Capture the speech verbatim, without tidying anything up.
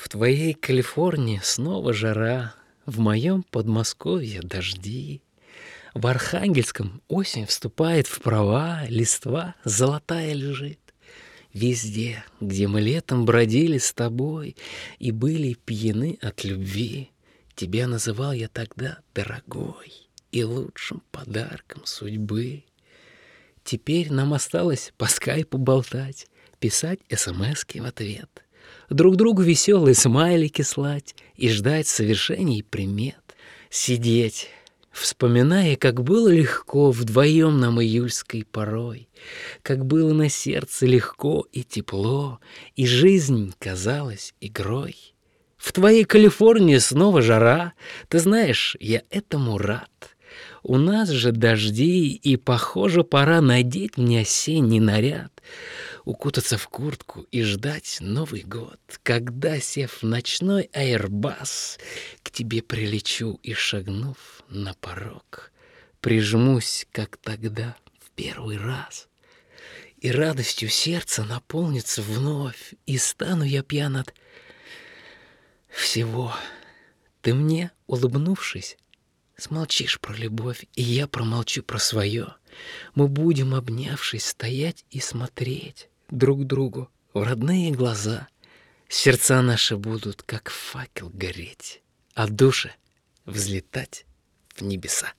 В твоей Калифорнии снова жара, в моем Подмосковье дожди. В Архангельском осень вступает в права, листва золотая лежит. Везде, где мы летом бродили с тобой и были пьяны от любви, тебя называл я тогда дорогой и лучшим подарком судьбы. Теперь нам осталось по скайпу болтать, писать эсэмэски в ответ, друг другу веселые смайлики слать и ждать совершений примет. Сидеть, вспоминая, как было легко вдвоем нам июльской порой, как было на сердце легко и тепло, и жизнь казалась игрой. В твоей Калифорнии снова жара, ты знаешь, я этому рад. У нас же дожди, и, похоже, пора надеть мне осенний наряд, укутаться в куртку и ждать Новый год, когда, сев в ночной Airbus, к тебе прилечу и, шагнув на порог, прижмусь, как тогда, в первый раз. И радостью сердце наполнится вновь, и стану я пьян от всего. Ты мне, улыбнувшись, смолчишь про любовь, и я промолчу про свое. Мы будем, обнявшись, стоять и смотреть друг другу в родные глаза. Сердца наши будут, как факел, гореть, а души взлетать в небеса.